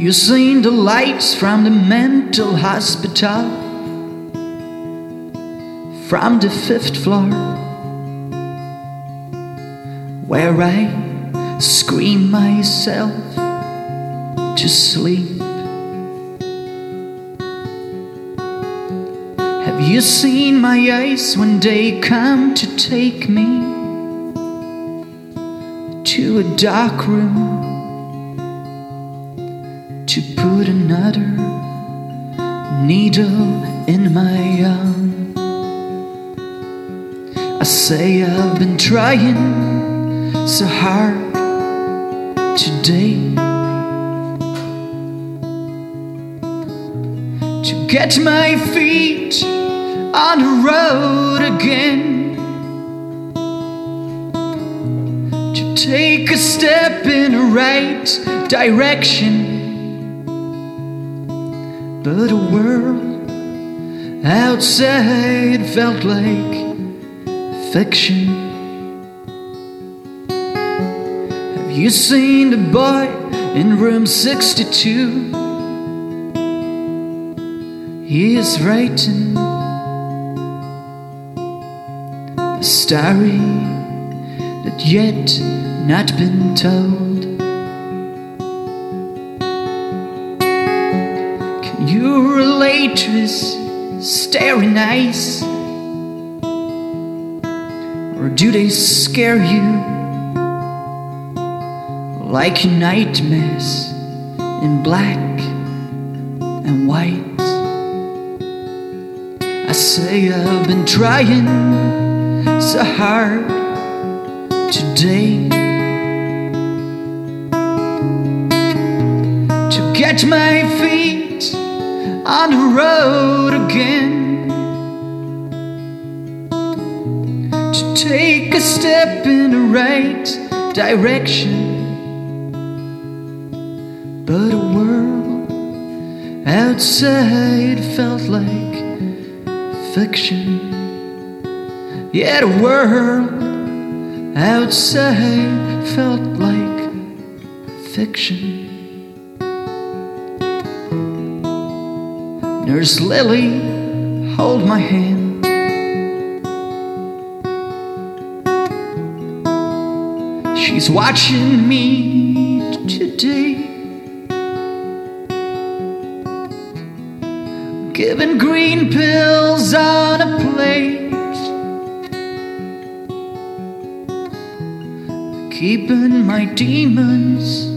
You seen the lights from the mental hospital, from the 5th floor, where I scream myself to sleep. Have you seen my eyes when they come to take me to a dark room, to put another needle in my arm? I say I've been trying so hard today to get my feet on the road again, to take a step in the right direction. But the world outside felt like fiction. Have you seen the boy in room 62? He is writing a story that yet not been told. Can you relate to his staring eyes? Or do they scare you like nightmares in black and white? I say I've been trying so hard today to get my feet on the road again, to take a step in the right direction. But the world outside felt like fiction. Yeah, the world outside felt like fiction. Nurse Lily, hold my hand. She's watching me today, giving green pills on a plate, keeping my demons